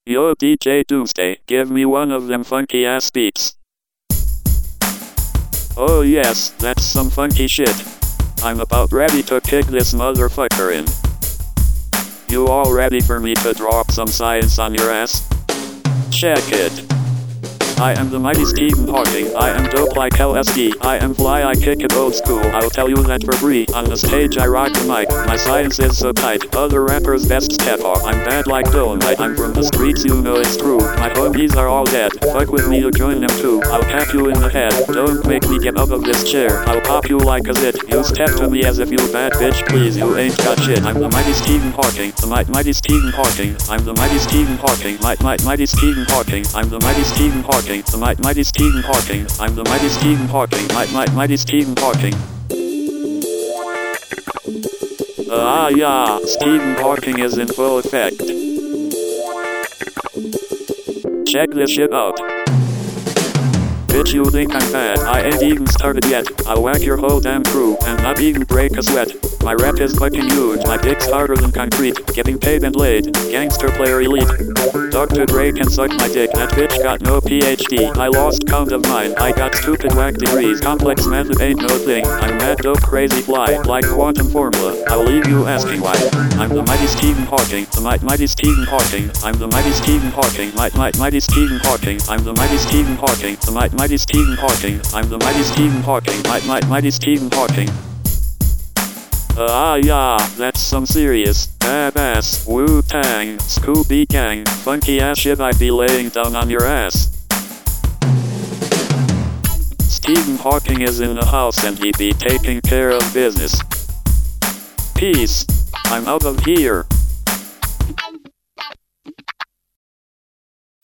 Yo DJ Doomsday, give me one of them funky ass beats. Oh yes, that's some funky shit. I'm about ready to kick this motherfucker in. You all ready for me to drop some science on your ass? Check it. I am the mighty Stephen Hawking, I am dope like LSD, I am fly, I kick it old school, I'll tell you that for free. On the stage I rock the mic, my science is so tight, other rappers best step off, I'm bad like Dolomite, I'm from the streets, you know it's true, my homies are all dead, fuck with me you join them too, I'll cap you in the head, don't make me get up of this chair, I'll pop you like a zit, you step to me as if you bad bitch, please you ain't got shit, I'm the mighty Stephen Hawking, the mighty Stephen Hawking, I'm the mighty Stephen Hawking, mighty Stephen Hawking, I'm the mighty Stephen Hawking. The mighty Stephen Hawking, I'm the mighty Stephen Hawking, mighty Stephen Hawking. Yeah, Stephen Hawking is in full effect. Check this shit out. Bitch, you think I'm bad? I ain't even started yet. I'll whack your whole damn crew and not even break a sweat. My rap is fucking huge, my dick's harder than concrete. Getting paid and laid, gangster player elite. Dr. Dre can suck my dick, that bitch got no PhD. I lost count of mine, I got stupid whack degrees. Complex method ain't no thing, I'm mad dope crazy fly. Like quantum formula, I'll leave you asking why. I'm the mighty Stephen Hawking, the mighty Stephen Hawking. I'm the mighty Stephen Hawking, mighty Stephen Hawking. I'm the mighty Stephen Hawking, the mighty Stephen Hawking. I'm the mighty Stephen Hawking, mighty Stephen Hawking. Yeah, that's some serious, badass, Wu-Tang, Scooby Gang, funky ass shit I'd be laying down on your ass. Stephen Hawking is in the house and he be taking care of business. Peace, I'm out of here.